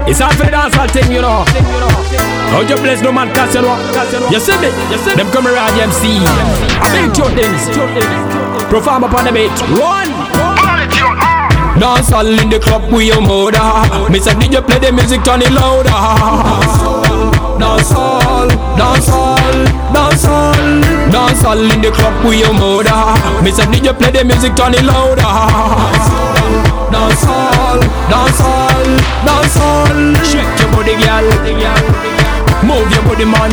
It's a for the dancehall thing, you know. How you bless no man cast, you know. You see me? Them come around MC. I big two things. Perform upon the beat. One. Dancehall in the club with your mother. Me say did you play the music, turn it louder. Dancehall, dancehall, dancehall. Dancehall in the club with your mother. Me say did you play the music, turn it louder. Dancehall, dancehall, dancehall. Shake your body, girl. Move your body, man.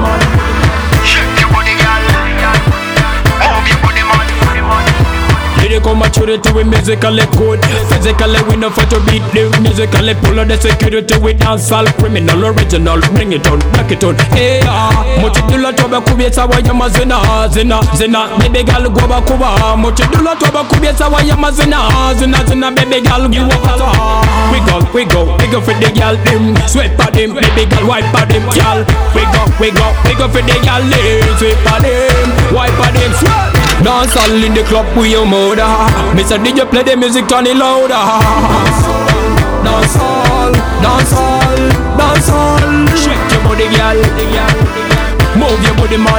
Shake your body, girl. Move your body, man. Lyrical maturity with musically good. Physically we know for to beat the musically pull of the security with dancehall criminal original. Bring it on, back it on. Hey, muchidula toba kubiesa wa yama zina. Baby girl go back over. Muchidula toba kubiesa wa yama zina. Baby girl you walk out. We go for the girl them. Sweat for them, baby girl wipe for them, girl. We go for the girl them. Sweat for them, wipe for them, sweat. Dancehall in the club with your mother. Me say did you play the music, turn it louder. Dancehall, dancehall, dancehall. Shake your body, girl. Move your body, man.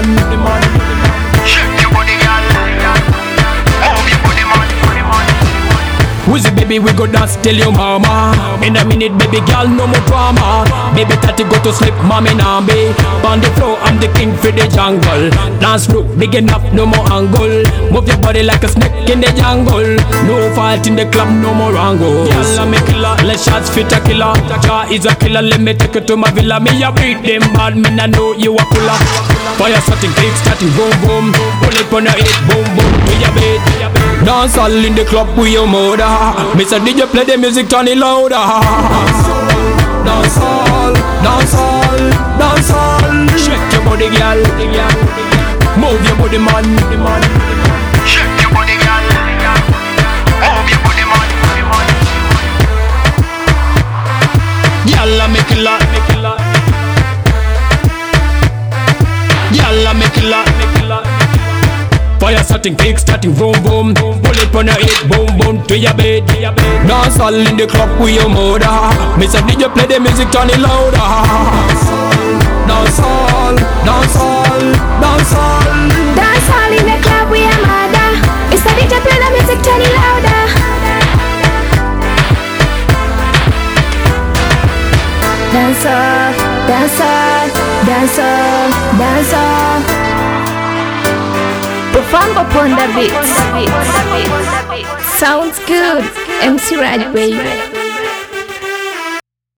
Shake your body, girl. Move your body, man. Who's it, baby? We go dance, tell your mama. In a minute, baby girl, no more drama. Baby, tati go to sleep, mommy nambe. On the floor, I'm the king for the jungle. Dance floor, big enough, no more angle. Move your body like a snake in the jungle. No fight in the club, no more angle. Girl, I'm a killer, let shots fit a killer. Jah is a killer, let me take you to my villa. Me a beat them bad, me I know you a puller. Fire starting, kick starting, boom boom. Pull it on your head, boom boom. We a beat. Dancehall in the club with your mother. Me say did you play the music, turn it louder. Dancehall, dancehall, dancehall. Shake your body, girl. Move your body, man. Shake your body, girl. Move your body, man. Girl, I make it lot. Girl, I make it lot. Fire starting, kick starting, boom boom. Pull it on your head, boom boom to your bed. Dancehall in the club with your mother. Me say did you play the music, turn it louder. Dancehall, dancehall, dancehall. Dancehall in the club with your mother. Me say did you play the music, turn it louder. Dancehall, dancehall, dancehall, dancehall. Perform upon the beat. Sounds good. MC Raj, baby.